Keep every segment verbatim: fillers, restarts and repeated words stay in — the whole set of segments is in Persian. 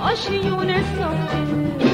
آشیونه ساخته.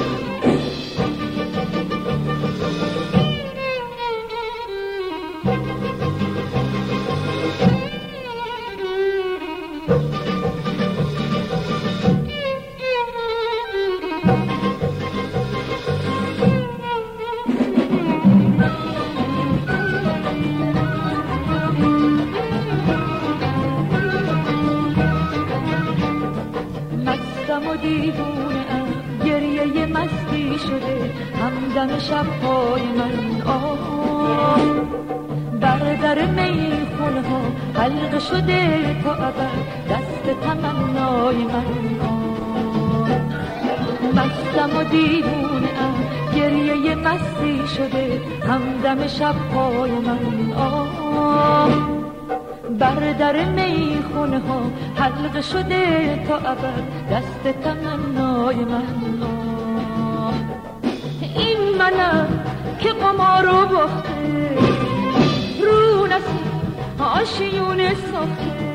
مستم و دیوونه ام، گریه مستی شده همدم شب‌های من. آه بر در میخونه ها حلقه شده تا ابد دست تمنای من. آه مستم و دیوونه ام، گریه مستی شده همدم شب‌های من. آه بر در میخونه ها حلقه شده تا ابد دست تمنای من. آه این منم که قمار رو باخته، رو نسیم آشیونه ساخته.